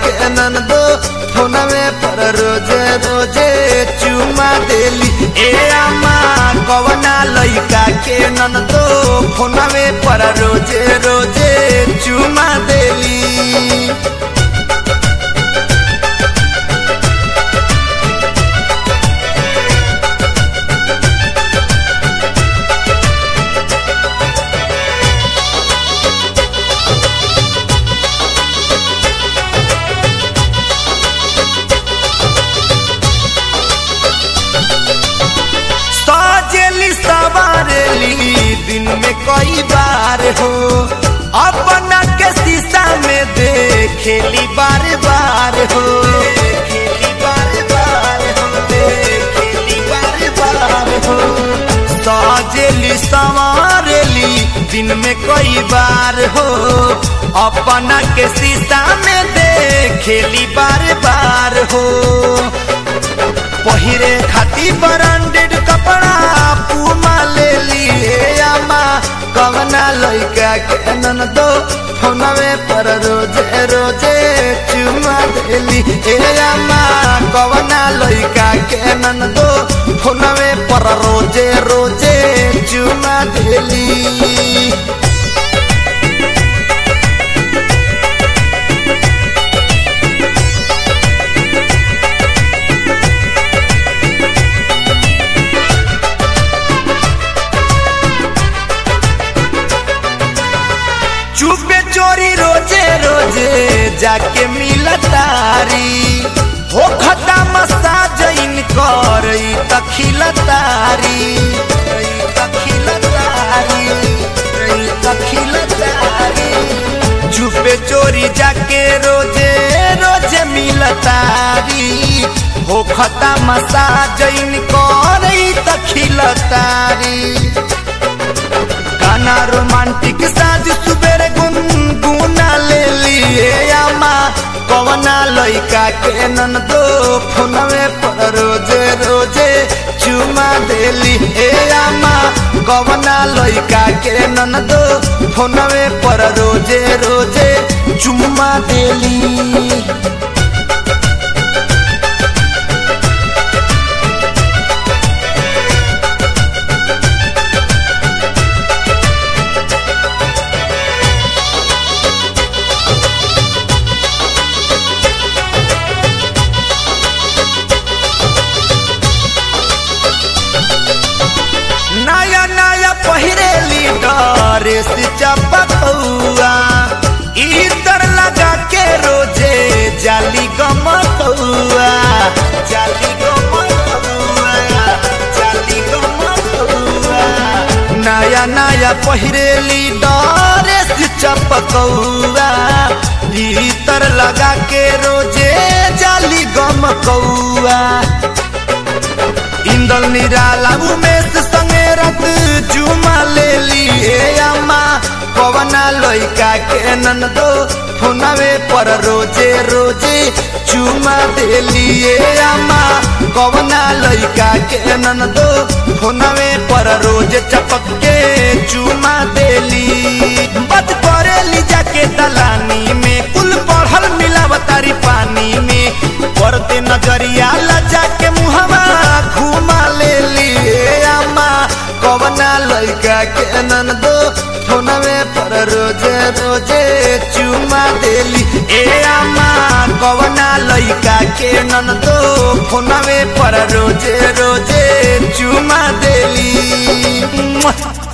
के ननदो फोनवे पर रोजे रोजे चुमा देली। ए अम्मा कवना लइका के ननदो फोनवे पर रोजे रोजे चुमा देली। दिन में कई बार हो अपना के शीशा में देखेली बार बार हो, देखेली बार बार हो, देखेली बार बार हो। सजेली संवारेली दिन में कई बार हो अपना के शीशा में देखेली बार बार हो। पहिरे खाती ब्रांडेड कपड़ा पूमा ले लिए अम्मा कवना लइका के ननदो फोनवे पर रोजे रोजे चुमा देली। ए अम्मा कवना लइका के ननदो फोनवे पर रोजे रोजे चुमा देली। चुपे चोरी रोजे रोजे जाके मिलतारी हो खता मसाज इनकर तखिलतारी तखिलतारी तखिलतारी। चुपे चोरी जाके रोजे रोजे मिलतारी हो खता मसाज इनकर तखिलतारी। गाना रोमांटिक साज सुबेरे गुनगुना ले लिए अम्मा कवना लइका के ननदो फोनवे पर रोजे रोजे चुमा देली। ए अम्मा कवना लइका के ननदो फोनवे पर रोजे रोजे चुमा देली। पहिरेली ड्रेस चपकौआ इतर लगा के रोजे जाली गमकौआ जाली गमकौआ जाली गमकौआ। नया नया पहिरेली ड्रेस चपकौआ इतर लगा के रोजे जाली गमकौआ। इंदल निराला उमेश संगे रत चुमा ले लिए अम्मा कवना लइका के ननदो फोनवे पर रोजे रोजे चुमा देली। ए अम्मा कवना लइका के ननदो फोनवे पर रोजे चपक के चुमा देली। बच करेली जाके दलानी में कुल पढ़ल मिलावतारी पानी में पड़ते नजरिया लजा के मुहवा घुमा ले लिए अम्मा कवना लइका के ननदो फोनवे पर रोजे रोजे चुमा देली। ए अम्मा कवना लइका के ननदो फोनवे पर रोजे रोजे चुमा देली।